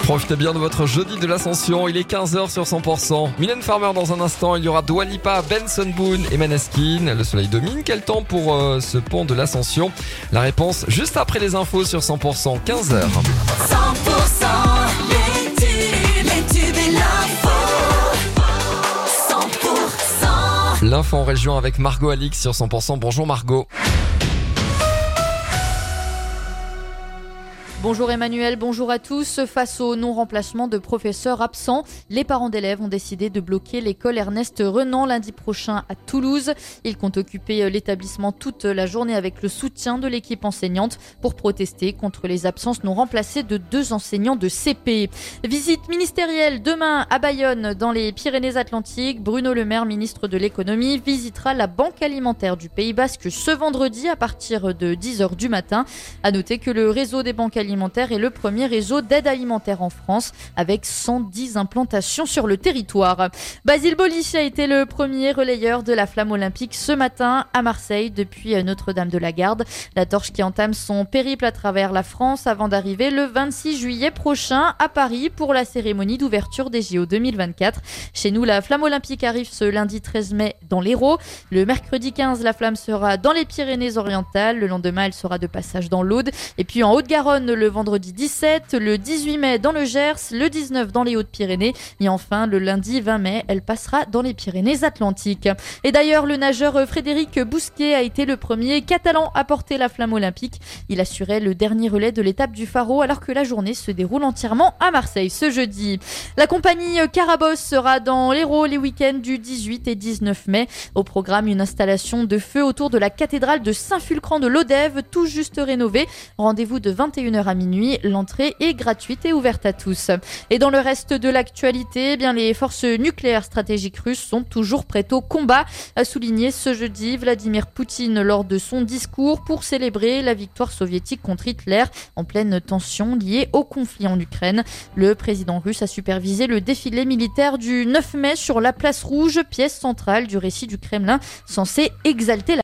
Profitez bien de votre jeudi de l'Ascension, il est 15h sur 100%. Mylène Farmer dans un instant, il y aura Dua Lipa, Benson Boone et Maneskin. Le soleil domine, quel temps pour ce pont de l'Ascension? La réponse juste après les infos sur 100%, 15h. 100% les tubes et l'info. 100%. L'info en région avec Margot Alix sur 100%. Bonjour Margot. Bonjour Emmanuel, bonjour à tous. Face au non-remplacement de professeurs absents, les parents d'élèves ont décidé de bloquer l'école Ernest Renan lundi prochain à Toulouse. Ils comptent occuper l'établissement toute la journée avec le soutien de l'équipe enseignante pour protester contre les absences non remplacées de 2 enseignants de CP. Visite ministérielle demain à Bayonne dans les Pyrénées-Atlantiques. Bruno Le Maire, ministre de l'économie, visitera la Banque alimentaire du Pays Basque ce vendredi à partir de 10h du matin. À noter que le réseau des banques alimentaire est le premier réseau d'aide alimentaire en France avec 110 implantations sur le territoire. Basile Boli a été le premier relayeur de la flamme olympique ce matin à Marseille depuis Notre-Dame-de-la-Garde. La torche qui entame son périple à travers la France avant d'arriver le 26 juillet prochain à Paris pour la cérémonie d'ouverture des JO 2024. Chez nous, la flamme olympique arrive ce lundi 13 mai dans l'Hérault. Le mercredi 15, la flamme sera dans les Pyrénées-Orientales. Le lendemain, elle sera de passage dans l'Aude. Et puis en Haute-Garonne, le vendredi 17, le 18 mai dans le Gers, le 19 dans les Hautes-Pyrénées et enfin le lundi 20 mai, elle passera dans les Pyrénées-Atlantiques. Et d'ailleurs, le nageur Frédéric Bousquet a été le premier Catalan à porter la flamme olympique. Il assurait le dernier relais de l'étape du Faro alors que la journée se déroule entièrement à Marseille ce jeudi. La compagnie Carabosse sera dans l'Hérault les week-ends du 18 et 19 mai. Au programme, une installation de feu autour de la cathédrale de Saint-Fulcran de Lodève, tout juste rénovée. Rendez-vous de 21h à minuit, l'entrée est gratuite et ouverte à tous. Et dans le reste de l'actualité, les forces nucléaires stratégiques russes sont toujours prêtes au combat, a souligné ce jeudi Vladimir Poutine lors de son discours pour célébrer la victoire soviétique contre Hitler en pleine tension liée au conflit en Ukraine. Le président russe a supervisé le défilé militaire du 9 mai sur la place Rouge, pièce centrale du récit du Kremlin censé exalter la